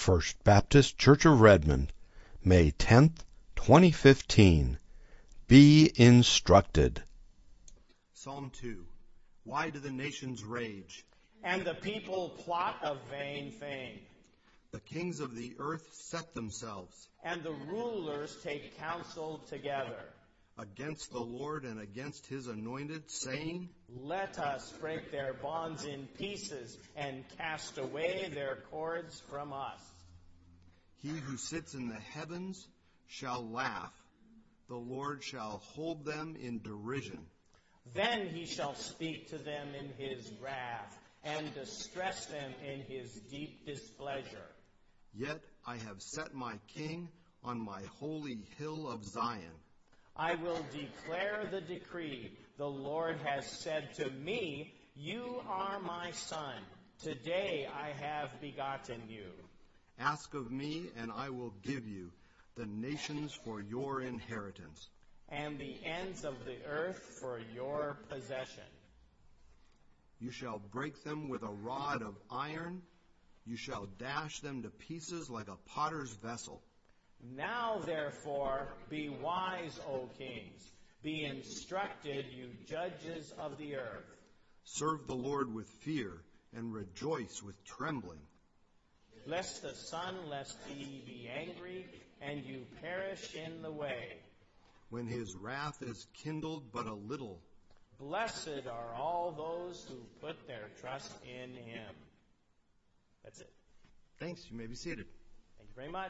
First Baptist Church of Redmond, May 10th, 2015. Be instructed. Psalm 2. Why do the nations rage? And the people plot a vain thing. The kings of the earth set themselves And the rulers take counsel together. against the Lord and against his anointed, saying, Let us break their bonds in pieces and cast away their cords from us. He who sits in the heavens shall laugh. The Lord shall hold them in derision. Then he shall speak to them in his wrath and distress them in his deep displeasure. Yet I have set my king on my holy hill of Zion. I will declare the decree. The Lord has said to me, You are my son. Today I have begotten you. Ask of me, and I will give you the nations for your inheritance, And the ends of the earth for your possession. You shall break them with a rod of iron. You shall dash them to pieces like a potter's vessel. Now, therefore, be wise, O kings. Be instructed, you judges of the earth. Serve the Lord with fear and rejoice with trembling. Lest the sun, lest he be angry, and you perish in the way. When his wrath is kindled but a little, Blessed are all those who put their trust in him. That's it. Thanks. You may be seated. Thank you very much.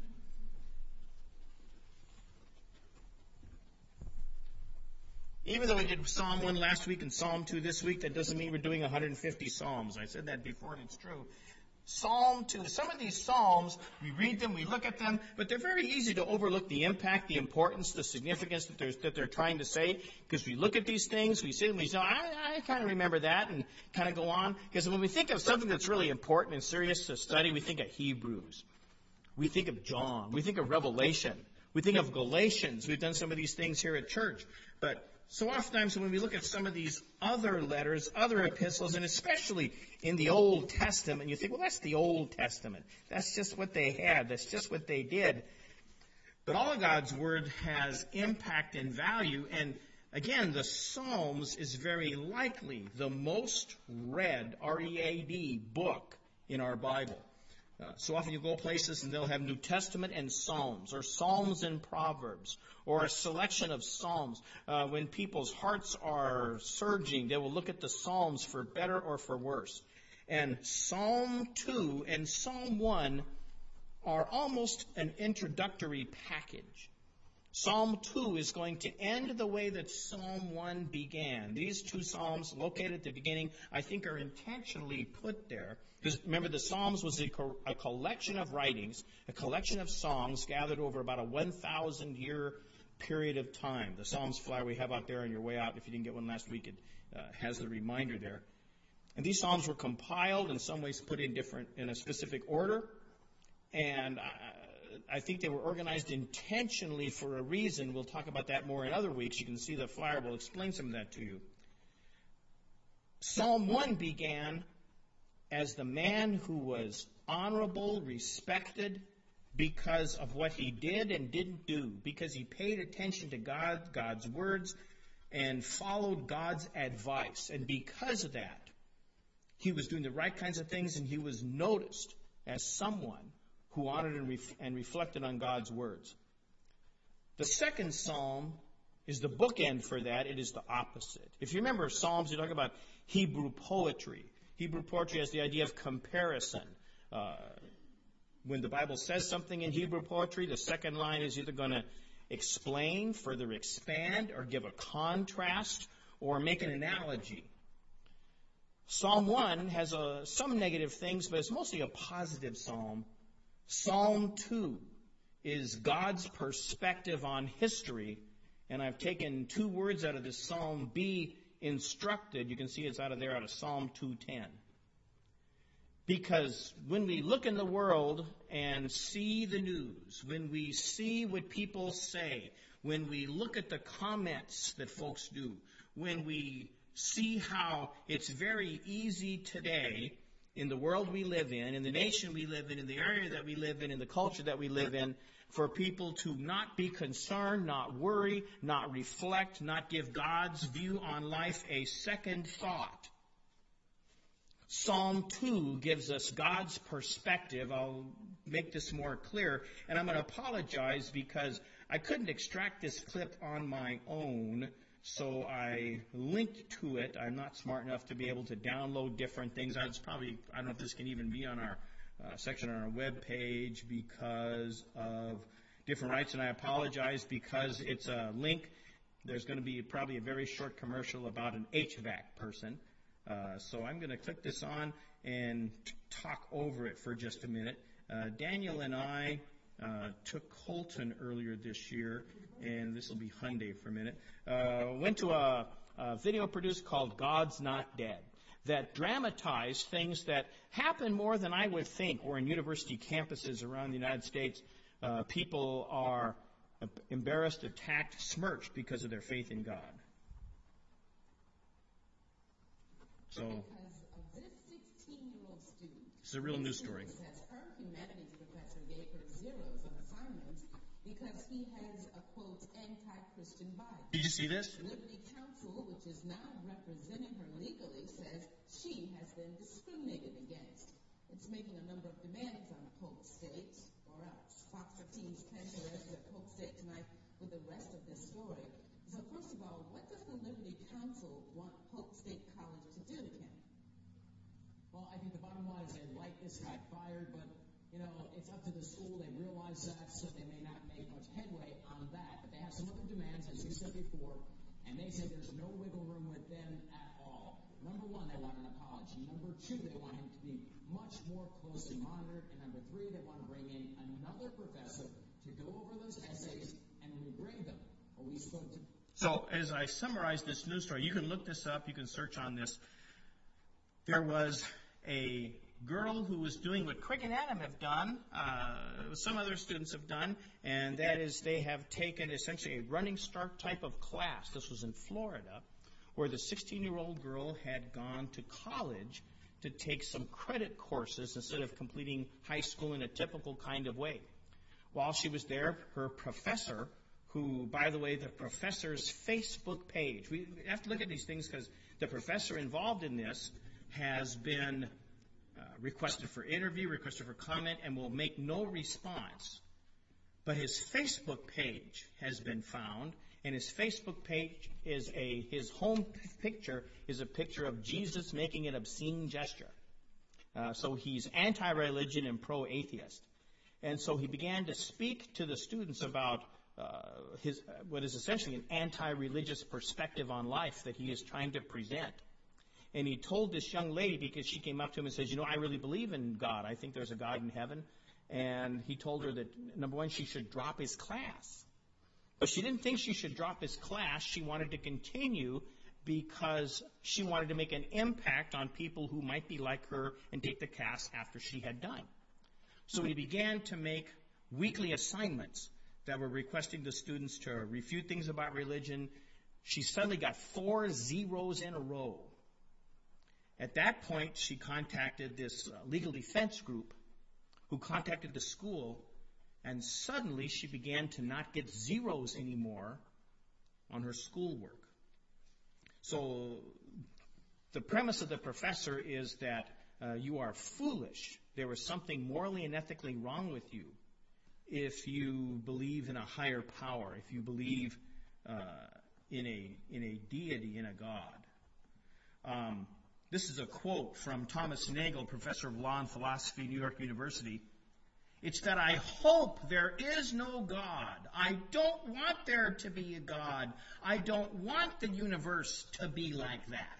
Even though we did Psalm 1 last week and Psalm 2 this week, that doesn't mean we're doing 150 Psalms. I said that before, and it's true. Psalm 2, some of these Psalms, we read them, we look at them, but they're very easy to overlook the impact, the importance, the significance that they're trying to say. Because we look at these things, we see them, we say, I kind of remember that, and kind of go on. Because when we think of something that's really important and serious to study, we think of Hebrews. We think of John. We think of Revelation. We think of Galatians. We've done some of these things here at church. But so oftentimes when we look at some of these other letters, other epistles, and especially in the Old Testament, you think, well, that's the Old Testament. That's just what they had. That's just what they did. But all of God's Word has impact and value. And again, the Psalms is very likely the most read, R-E-A-D, book in our Bible. So often you go places and they'll have New Testament and Psalms, or Psalms and Proverbs, or a selection of Psalms. When people's hearts are surging, they will look at the Psalms for better or for worse. And Psalm 2 and Psalm 1 are almost an introductory package. Psalm 2 is going to end the way that Psalm 1 began. These two Psalms, located at the beginning, I think are intentionally put there. Because remember, the Psalms was a collection of writings, a collection of songs gathered over about a 1,000-year period of time. The Psalms flyer we have out there on your way out, if you didn't get one last week, it has the reminder there. And these Psalms were compiled, in some ways put in a specific order. And I think they were organized intentionally for a reason. We'll talk about that more in other weeks. You can see the flyer will explain some of that to you. Psalm 1 began as the man who was honorable, respected, because of what he did and didn't do, because he paid attention to God's words, and followed God's advice. And because of that, he was doing the right kinds of things, and he was noticed as someone who honored and reflected on God's words. The second psalm is the bookend for that. It is the opposite. If you remember Psalms, you talk about Hebrew poetry. Hebrew poetry has the idea of comparison. When the Bible says something in Hebrew poetry, the second line is either going to explain, further expand, or give a contrast, or make an analogy. Psalm 1 has some negative things, but it's mostly a positive psalm. Psalm 2 is God's perspective on history, and I've taken two words out of this psalm, be instructed. You can see it's out of Psalm 2:10. Because when we look in the world and see the news, when we see what people say, when we look at the comments that folks do, when we see how it's very easy today in the world we live in the nation we live in the area that we live in the culture that we live in, for people to not be concerned, not worry, not reflect, not give God's view on life a second thought. Psalm 2 gives us God's perspective. I'll make this more clear, and I'm going to apologize because I couldn't extract this clip on my own, so I linked to it. I'm not smart enough to be able to download different things. I don't know if this can even be on our section on our web page because of different rights, and I apologize because it's a link. There's going to be probably a very short commercial about an HVAC person. So I'm going to click this on and talk over it for just a minute. Daniel and I took Colton earlier this year, and this will be Hyundai for a minute, went to a video produced called God's Not Dead, that dramatized things that happen more than I would think, or in university campuses around the United States, people are embarrassed, attacked, smirched because of their faith in God. So, because of this 16-year-old student, it's a real news story. Says her humanities professor gave her zeros on assignments because he has a, quote, anti-Christian bias. Did you see this? Liberty Counsel, which is now representing her legally, says she has been discriminated against. It's making a number of demands on Polk State, or else. Fox 15's Ken Perez at Polk State tonight with the rest of this story. So first of all, what does the Liberty Counsel want Polk State College to do, Ken? Well, I think the bottom line is they'd like this guy fired, but, it's up to the school. They realize that, so they may not make much headway on that. But they have some other demands, as you said before, and they say there's no wiggle room with them at all. Number one, they want an apology. Number two, they want him to be much more closely monitored. And number three, they want to bring in another professor to go over those essays and regrade them. Well, we spoke to... So as I summarize this news story, you can look this up, you can search on this. There was a girl who was doing what Craig and Adam have done, some other students have done, and that is they have taken essentially a running start type of class. This was in Florida, where the 16-year-old girl had gone to college to take some credit courses instead of completing high school in a typical kind of way. While she was there, her professor, who, by the way, the professor's Facebook page, we have to look at these things because the professor involved in this has been requested for interview, requested for comment, and will make no response. But his Facebook page has been found, and his Facebook page is his home picture is a picture of Jesus making an obscene gesture. So he's anti-religion and pro-atheist. And so he began to speak to the students about what is essentially an anti-religious perspective on life that he is trying to present. And he told this young lady, because she came up to him and says, I really believe in God. I think there's a God in heaven. And he told her that, number one, she should drop his class. But she didn't think she should drop his class. She wanted to continue because she wanted to make an impact on people who might be like her and take the class after she had done. So he began to make weekly assignments that were requesting the students to refute things about religion. She suddenly got 4 zeros in a row. At that point, she contacted this legal defense group who contacted the school, and suddenly she began to not get zeros anymore on her schoolwork. So the premise of the professor is that you are foolish. There is something morally and ethically wrong with you if you believe in a higher power, if you believe in a deity, in a God. This is a quote from Thomas Nagel, professor of law and philosophy at New York University. It's that I hope there is no God. I don't want there to be a God. I don't want the universe to be like that.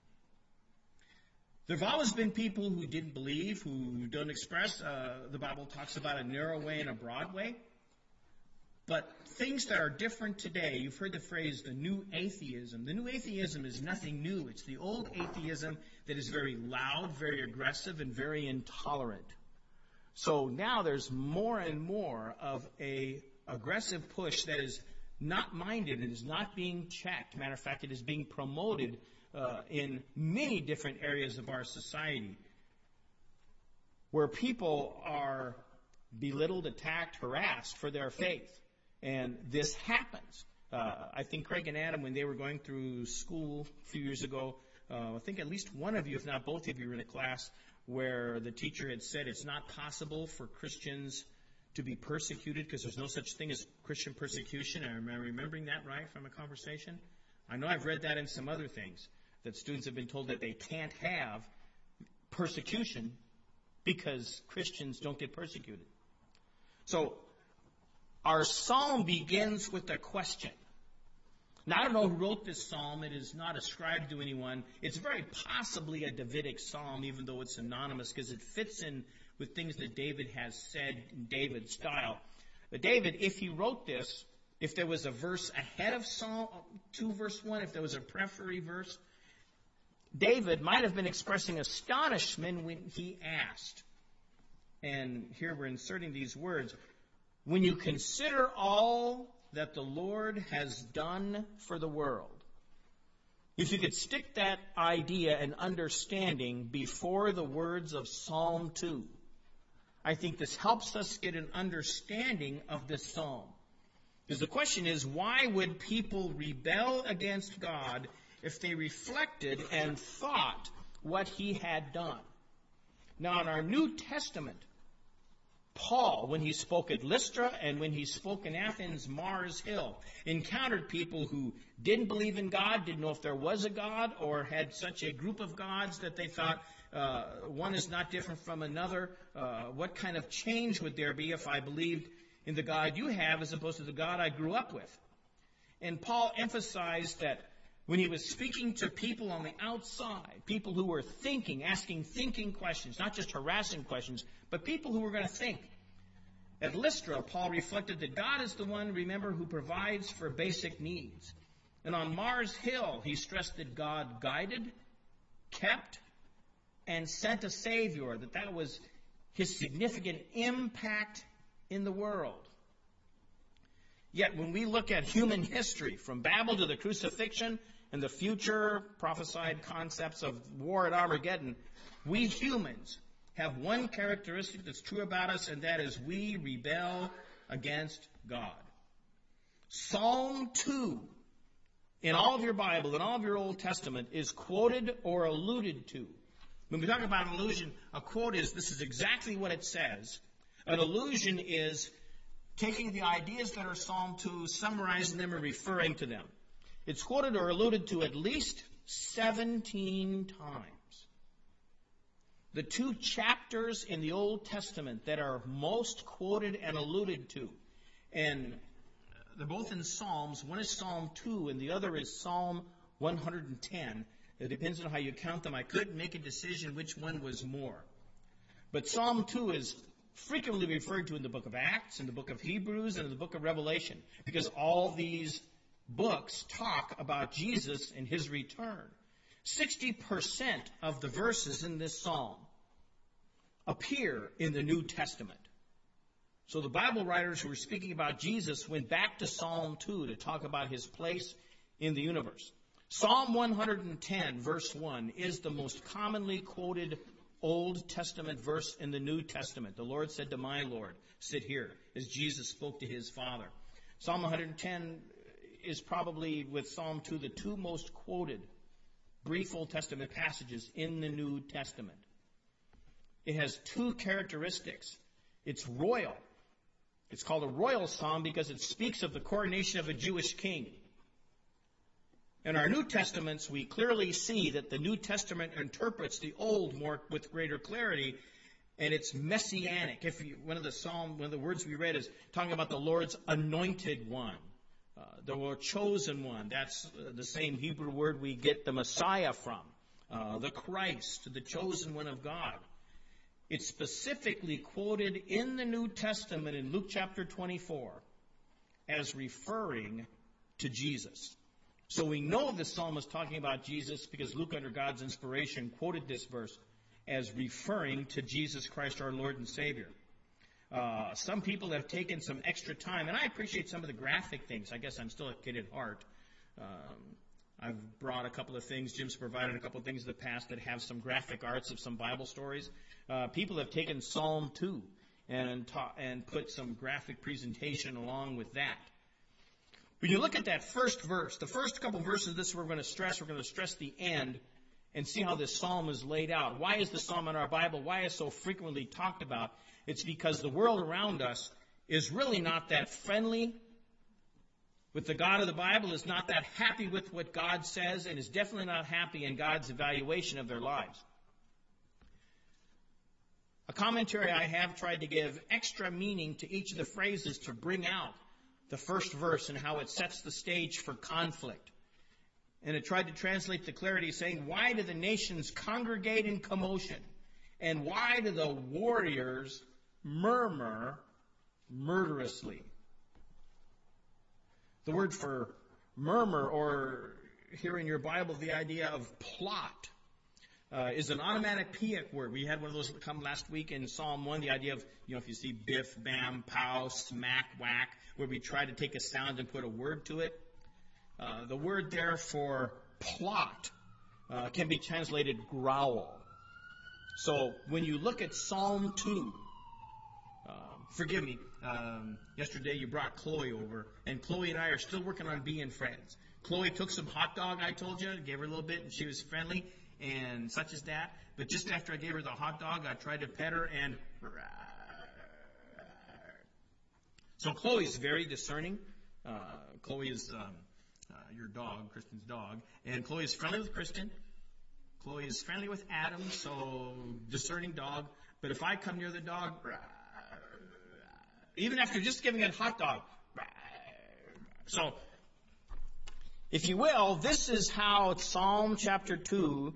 There have always been people who didn't believe, who don't express. The Bible talks about a narrow way and a broad way. But things that are different today, you've heard the phrase, the new atheism. The new atheism is nothing new. It's the old atheism that is very loud, very aggressive, and very intolerant. So now there's more and more of a aggressive push that is not minded and is not being checked. Matter of fact, it is being promoted in many different areas of our society. where people are belittled, attacked, harassed for their faith. And this happens. I think Craig and Adam, when they were going through school a few years ago, I think at least one of you, if not both of you, were in a class where the teacher had said it's not possible for Christians to be persecuted because there's no such thing as Christian persecution. Am I remembering that right from a conversation? I know I've read that in some other things, that students have been told that they can't have persecution because Christians don't get persecuted. So our psalm begins with a question. Now, I don't know who wrote this psalm. It is not ascribed to anyone. It's very possibly a Davidic psalm, even though it's anonymous, because it fits in with things that David has said in David's style. But David, if he wrote this, if there was a verse ahead of Psalm 2, verse 1, if there was a prefatory verse, David might have been expressing astonishment when he asked. And here we're inserting these words. When you consider all that the Lord has done for the world. If you could stick that idea and understanding before the words of Psalm 2, I think this helps us get an understanding of this psalm. Because the question is, why would people rebel against God if they reflected and thought what he had done? Now, in our New Testament, Paul, when he spoke at Lystra and when he spoke in Athens, Mars Hill, encountered people who didn't believe in God, didn't know if there was a God, or had such a group of gods that they thought one is not different from another. What kind of change would there be if I believed in the God you have as opposed to the God I grew up with? And Paul emphasized that when he was speaking to people on the outside, people who were thinking, asking thinking questions, not just harassing questions, but people who were going to think. At Lystra, Paul reflected that God is the one, remember, who provides for basic needs. And on Mars Hill, he stressed that God guided, kept, and sent a Savior, that was his significant impact in the world. Yet when we look at human history, from Babel to the crucifixion and the future prophesied concepts of war at Armageddon, we humans have one characteristic that's true about us, and that is we rebel against God. Psalm 2, in all of your Bible, in all of your Old Testament, is quoted or alluded to. When we talk about an allusion, a quote is, this is exactly what it says. An allusion is taking the ideas that are Psalm 2, summarizing them, and referring to them. It's quoted or alluded to at least 17 times. The two chapters in the Old Testament that are most quoted and alluded to, and they're both in Psalms. One is Psalm 2, and the other is Psalm 110. It depends on how you count them. I couldn't make a decision which one was more. But Psalm 2 is frequently referred to in the book of Acts, in the book of Hebrews, and in the book of Revelation, because all these books talk about Jesus and his return. 60% of the verses in this psalm appear in the New Testament. So the Bible writers who were speaking about Jesus went back to Psalm 2 to talk about his place in the universe. Psalm 110, verse 1, is the most commonly quoted Old Testament verse in the New Testament. The Lord said to my Lord, sit here, as Jesus spoke to his Father. Psalm 110 is probably, with Psalm 2, the two most quoted brief Old Testament passages in the New Testament. It has two characteristics. It's royal. It's called a royal psalm because it speaks of the coronation of a Jewish king. In our New Testaments, we clearly see that the New Testament interprets the Old more with greater clarity, and it's messianic. One of the words we read is talking about the Lord's anointed one, the Lord chosen one. That's the same Hebrew word we get the Messiah from, the Christ, the chosen one of God. It's specifically quoted in the New Testament in Luke chapter 24 as referring to Jesus. So we know the psalm is talking about Jesus because Luke, under God's inspiration, quoted this verse as referring to Jesus Christ, our Lord and Savior. Some people have taken some extra time, and I appreciate some of the graphic things. I guess I'm still a kid at heart. I've brought a couple of things. Jim's provided a couple of things in the past that have some graphic arts of some Bible stories. People have taken Psalm 2 and put some graphic presentation along with that. When you look at that first verse, the first couple verses of this we're going to stress the end and see how this psalm is laid out. Why is the psalm in our Bible? Why is it so frequently talked about? It's because the world around us is really not that friendly with the God of the Bible, is not that happy with what God says, and is definitely not happy in God's evaluation of their lives. A commentary I have tried to give extra meaning to each of the phrases to bring out the first verse and how it sets the stage for conflict. And it tried to translate the clarity saying, why do the nations congregate in commotion? And why do the warriors murmur murderously? The word for murmur, or here in your Bible, the idea of plot, is an onomatopoeic word. We had one of those come last week in Psalm 1, the idea of, if you see biff, bam, pow, smack, whack, where we try to take a sound and put a word to it. The word there for plot can be translated growl. So when you look at Psalm 2, forgive me, yesterday you brought Chloe over, and Chloe and I are still working on being friends. Chloe took some hot dog, I told you, gave her a little bit, and she was friendly, and such as that. But just after I gave her the hot dog, I tried to pet her, and so Chloe's very discerning. Chloe is your dog, Kristen's dog, and Chloe is friendly with Kristen. Chloe is friendly with Adam, so discerning dog. But if I come near the dog, even after just giving it a hot dog, so if you will, this is how Psalm chapter 2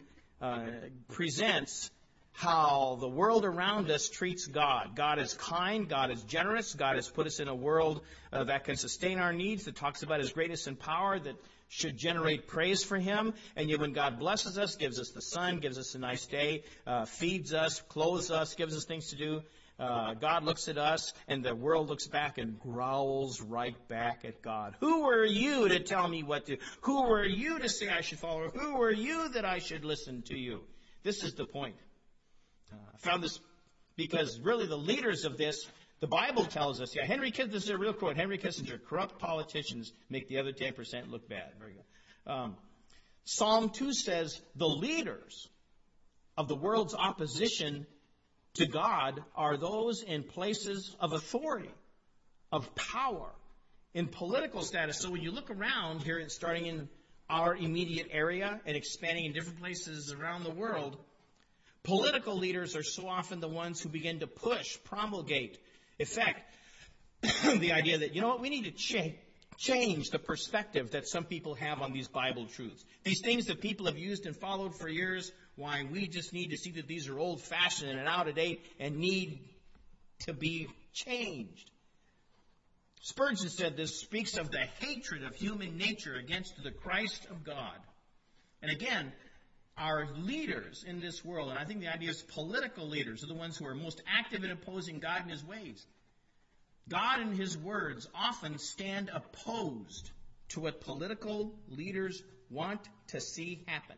presents how the world around us treats God. God is kind. God is generous. God has put us in a world that can sustain our needs, that talks about His greatness and power, that should generate praise for Him. And yet when God blesses us, gives us the sun, gives us a nice day, feeds us, clothes us, gives us things to do, God looks at us, and the world looks back and growls right back at God. Who are you to tell me what to do? Who are you to say I should follow? Who are you that I should listen to you? This is the point. I found this because really the leaders of this, the Bible tells us, this is a real quote, Henry Kissinger, corrupt politicians make the other 10% look bad. Very good. Psalm 2 says the leaders of the world's opposition to God are those in places of authority, of power, in political status. So when you look around here, starting in our immediate area and expanding in different places around the world, political leaders are so often the ones who begin to push, promulgate, effect the idea that, we need to change the perspective that some people have on these Bible truths. These things that people have used and followed for years, why we just need to see that these are old-fashioned and out of date and need to be changed. Spurgeon said this speaks of the hatred of human nature against the Christ of God. And again, our leaders in this world, and I think the idea is political leaders, are the ones who are most active in opposing God and His ways. God and His words often stand opposed to what political leaders want to see happen.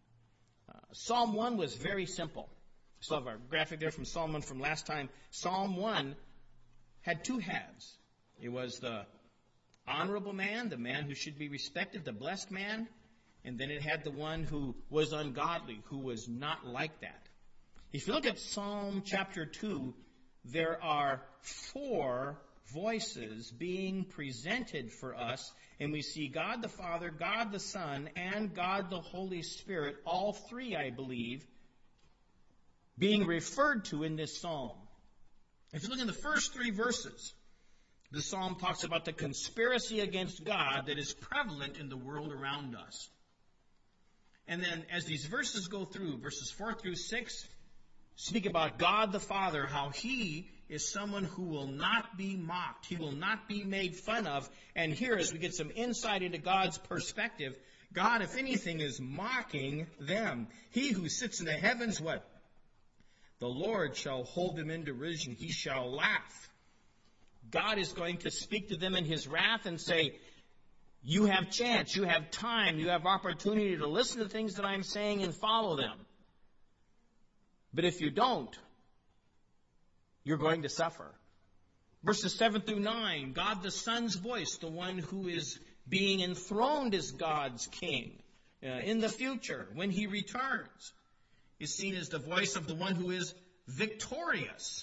Psalm 1 was very simple. Still have our graphic there from Psalm 1 from last time. Psalm 1 had two halves. It was the honorable man, the man who should be respected, the blessed man, and then it had the one who was ungodly, who was not like that. If you look at Psalm chapter 2, there are 4 voices being presented for us, and we see God the Father, God the Son, and God the Holy Spirit, all 3, I believe, being referred to in this psalm. If you look in the first 3 verses, the psalm talks about the conspiracy against God that is prevalent in the world around us. And then as these verses go through, verses 4 through 6, speak about God the Father, how He is someone who will not be mocked. He will not be made fun of. And here, as we get some insight into God's perspective, God, if anything, is mocking them. He who sits in the heavens, what? The Lord shall hold them in derision. He shall laugh. God is going to speak to them in His wrath and say, You have chance, you have time, you have opportunity to listen to things that I'm saying and follow them. But if you don't, you're going to suffer. Verses 7 through 9, God the Son's voice, the one who is being enthroned as God's king in the future when he returns, is seen as the voice of the one who is victorious.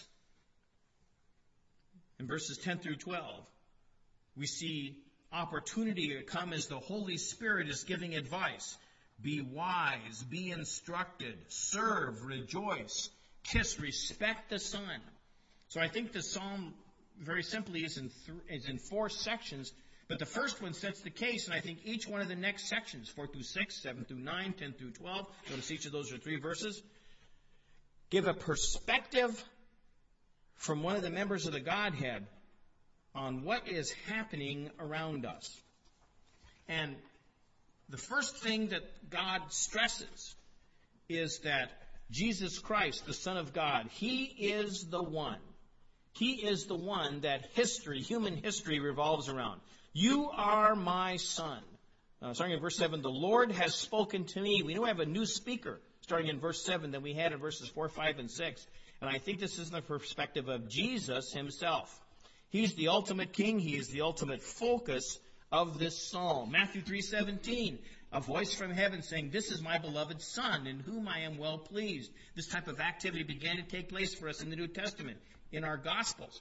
In verses 10 through 12, we see opportunity to come as the Holy Spirit is giving advice. Be wise, be instructed, serve, rejoice, kiss, respect the Son. So I think the psalm, very simply, is in 4 sections, but the first one sets the case, and I think each one of the next sections, 4 through 6, 7 through 9, 10 through 12, notice each of those are 3 verses, give a perspective from one of the members of the Godhead on what is happening around us. And the first thing that God stresses is that Jesus Christ, the Son of God, He is the one. He is the one that human history revolves around. You are my Son. Starting in verse 7, the Lord has spoken to me. We know we have a new speaker starting in verse 7 than we had in verses 4, 5, and 6. And I think this is the perspective of Jesus Himself. He's the ultimate king. He is the ultimate focus of this psalm. Matthew 3:17, a voice from heaven saying, "This is my beloved Son, in whom I am well pleased." This type of activity began to take place for us in the New Testament, in our Gospels.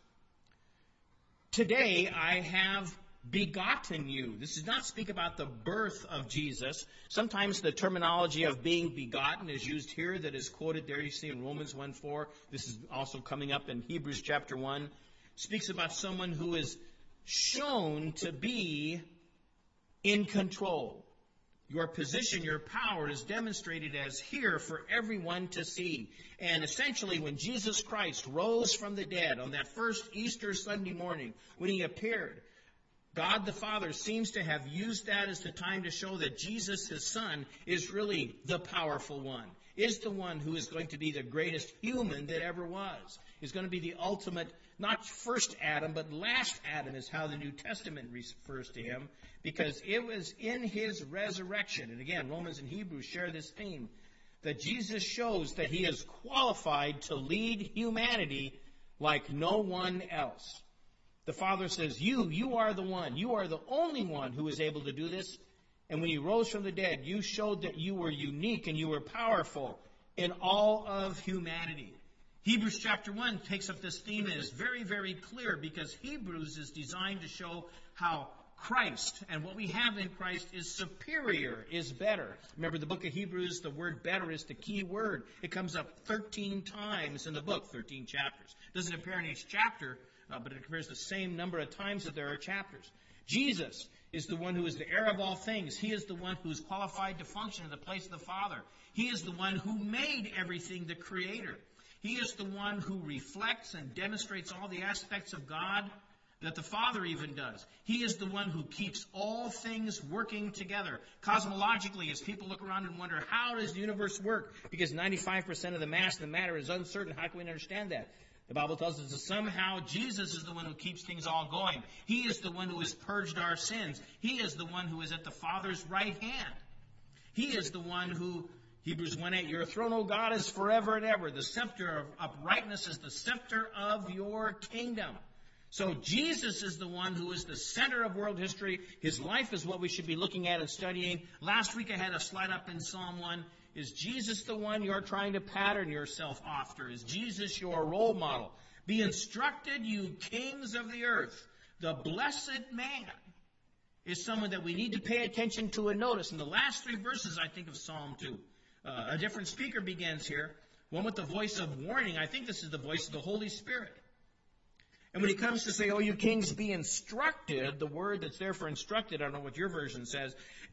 Today I have begotten you. This does not speak about the birth of Jesus. Sometimes the terminology of being begotten is used here that is quoted there. You see in Romans 1:4. This is also coming up in Hebrews chapter 1. Speaks about someone who is shown to be in control. Your position, your power is demonstrated as here for everyone to see. And essentially, when Jesus Christ rose from the dead on that first Easter Sunday morning, when He appeared, God the Father seems to have used that as the time to show that Jesus, His Son, is really the powerful one, is the one who is going to be the greatest human that ever was, is going to be the ultimate, not first Adam, but last Adam is how the New Testament refers to Him, because it was in His resurrection, and again, Romans and Hebrews share this theme, that Jesus shows that He is qualified to lead humanity like no one else. The Father says, you are the one, you are the only one who is able to do this. And when you rose from the dead, you showed that you were unique and you were powerful in all of humanity. Hebrews chapter 1 takes up this theme and is very, very clear, because Hebrews is designed to show how Christ and what we have in Christ is superior, is better. Remember the book of Hebrews, the word better is the key word. It comes up 13 times in the book, 13 chapters. It doesn't appear in each chapter, but it appears the same number of times that there are chapters. Jesus is the one who is the heir of all things. He is the one who is qualified to function in the place of the Father. He is the one who made everything, the Creator. He is the one who reflects and demonstrates all the aspects of God that the Father even does. He is the one who keeps all things working together. Cosmologically, as people look around and wonder, how does the universe work? Because 95% of the mass of the matter is uncertain. How can we understand that? The Bible tells us that somehow Jesus is the one who keeps things all going. He is the one who has purged our sins. He is the one who is at the Father's right hand. He is the one who, Hebrews 1:8, your throne, O God, is forever and ever. The scepter of uprightness is the scepter of your kingdom. So Jesus is the one who is the center of world history. His life is what we should be looking at and studying. Last week I had a slide up in Psalm 1. Is Jesus the one you're trying to pattern yourself after? Is Jesus your role model? Be instructed, you kings of the earth. The blessed man is someone that we need to pay attention to and notice. In the last 3 verses, I think, of Psalm 2, a different speaker begins here, one with the voice of warning. I think this is the voice of the Holy Spirit. And when he comes to say, oh, you kings, be instructed, the word that's there for instructed, I don't know what your version says,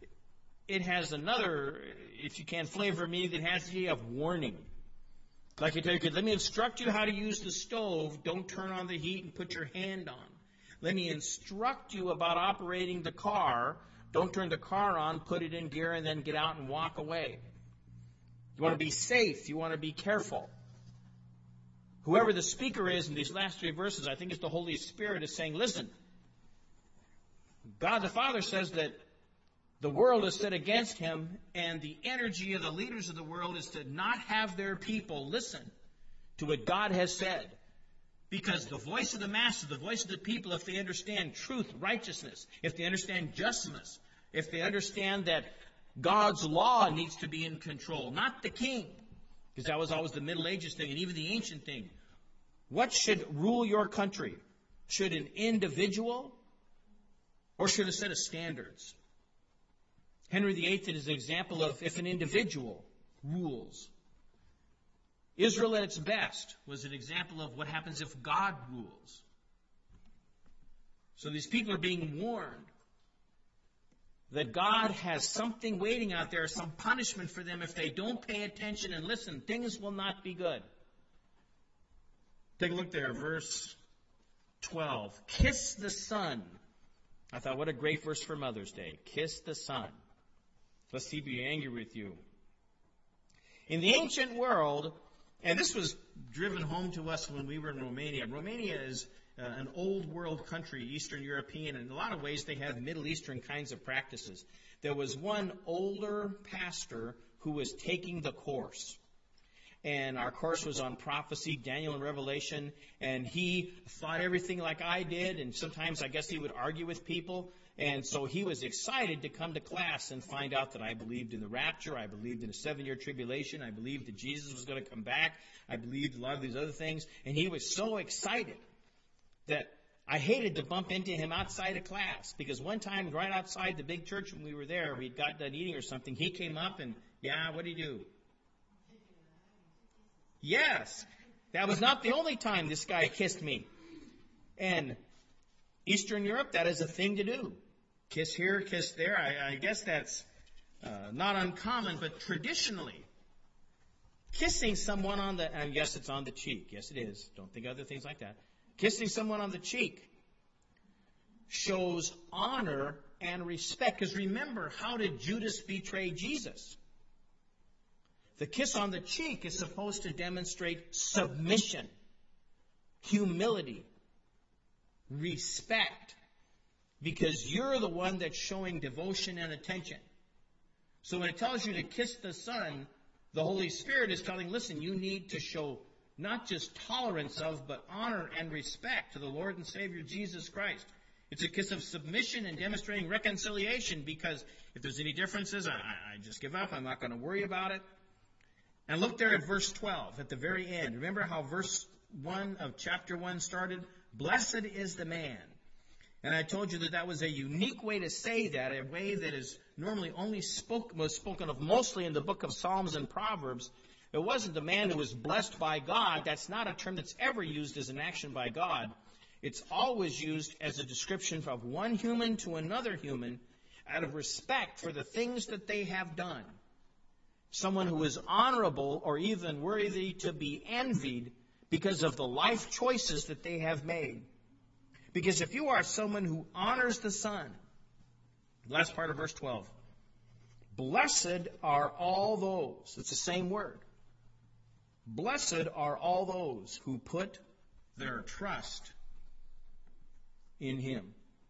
it has another, if you can flavor me, that has the idea of warning. Like I tell you, let me instruct you how to use the stove. Don't turn on the heat and put your hand on. Let me instruct you about operating the car. Don't turn the car on, put it in gear, and then get out and walk away. You want to be safe. You want to be careful. Whoever the speaker is in these last 3 verses, I think it's the Holy Spirit, is saying, listen, God the Father says that the world is set against him, and the energy of the leaders of the world is to not have their people listen to what God has said. Because the voice of the masses, the voice of the people, if they understand truth, righteousness, if they understand justice, if they understand that God's law needs to be in control, not the king, because that was always the Middle Ages thing and even the ancient thing. What should rule your country? Should an individual or should a set of standards? Henry VIII is an example of if an individual rules. Israel at its best was an example of what happens if God rules. So these people are being warned that God has something waiting out there, some punishment for them if they don't pay attention and listen. Things will not be good. Take a look there, verse 12. Kiss the Son. I thought, what a great verse for Mother's Day. Kiss the Son. Lest he be angry with you. In the ancient world, and this was driven home to us when we were in Romania. Romania is an old world country, Eastern European, and in a lot of ways they have Middle Eastern kinds of practices. There was one older pastor who was taking the course. And our course was on prophecy, Daniel and Revelation, and he thought everything like I did, and sometimes I guess he would argue with people. And so he was excited to come to class and find out that I believed in the rapture, I believed in a 7-year tribulation, I believed that Jesus was going to come back, I believed a lot of these other things. And he was so excited that I hated to bump into him outside of class, because one time right outside the big church when we were there, we'd got done eating or something, he came up and, yeah, what do you do? Yes, that was not the only time this guy kissed me. And Eastern Europe, that is a thing to do. Kiss here, kiss there. I guess that's not uncommon, but traditionally, kissing someone on the, and yes, it's on the cheek. Yes, it is. Don't think other things like that. Kissing someone on the cheek shows honor and respect. Because remember, how did Judas betray Jesus? The kiss on the cheek is supposed to demonstrate submission, humility, respect, because you're the one that's showing devotion and attention. So when it tells you to kiss the Son, the Holy Spirit is telling, listen, you need to show not just tolerance of, but honor and respect to the Lord and Savior Jesus Christ. It's a kiss of submission and demonstrating reconciliation, because if there's any differences, I just give up. I'm not going to worry about it. And look there at verse 12, at the very end. Remember how verse 1 of chapter 1 started? Blessed is the man. And I told you that that was a unique way to say that, a way that is normally only was spoken of mostly in the book of Psalms and Proverbs. It wasn't the man who was blessed by God. That's not a term that's ever used as an action by God. It's always used as a description of one human to another human out of respect for the things that they have done. Someone who is honorable or even worthy to be envied because of the life choices that they have made. Because if you are someone who honors the Son, last part of verse 12, blessed are all those, it's the same word, blessed are all those who put their trust in Him.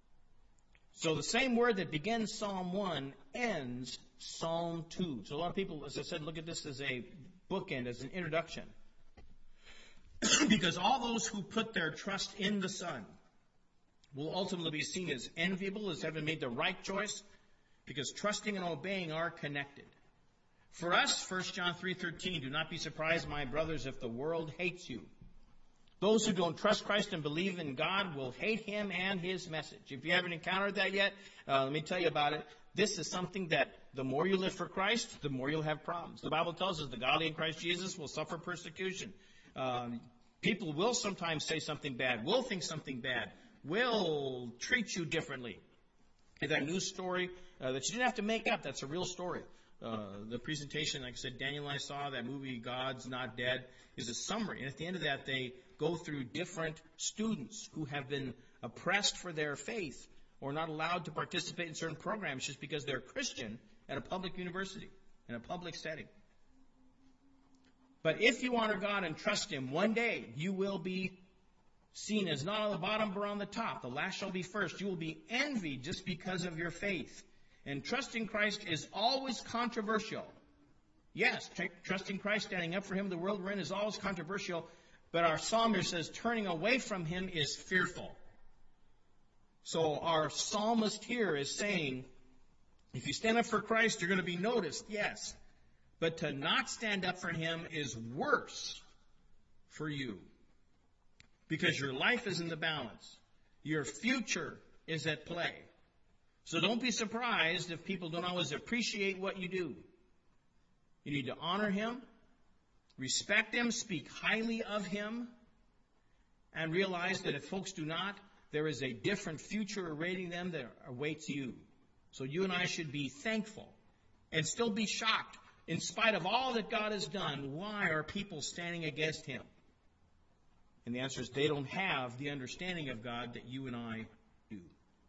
So the same word that begins Psalm 1 ends Psalm 2. So a lot of people, as I said, look at this as a bookend, as an introduction. Because all those who put their trust in the Son will ultimately be seen as enviable, as having made the right choice, because trusting and obeying are connected. For us, 1 John 3:13, do not be surprised, my brothers, if the world hates you. Those who don't trust Christ and believe in God will hate Him and His message. If you haven't encountered that yet, let me tell you about it. This is something that the more you live for Christ, the more you'll have problems. The Bible tells us the godly in Christ Jesus will suffer persecution. People will sometimes say something bad, will think something bad, will treat you differently. That news story that you didn't have to make up, that's a real story. The presentation, like I said, Daniel and I saw, that movie, God's Not Dead, is a summary. And at the end of that, they go through different students who have been oppressed for their faith or not allowed to participate in certain programs just because they're Christian at a public university, in a public setting. But if you honor God and trust Him, one day you will be seen as not on the bottom but on the top. The last shall be first. You will be envied just because of your faith. And trusting Christ is always controversial. Yes, trusting Christ, standing up for Him, the world we're in, is always controversial. But our psalmist says turning away from Him is fearful. So our psalmist here is saying, if you stand up for Christ, you're going to be noticed, yes. But to not stand up for Him is worse for you. Because your life is in the balance. Your future is at play. So don't be surprised if people don't always appreciate what you do. You need to honor Him, respect Him, speak highly of Him, and realize that if folks do not, there is a different future awaiting them that awaits you. So you and I should be thankful and still be shocked. In spite of all that God has done, why are people standing against Him? And the answer is they don't have the understanding of God that you and I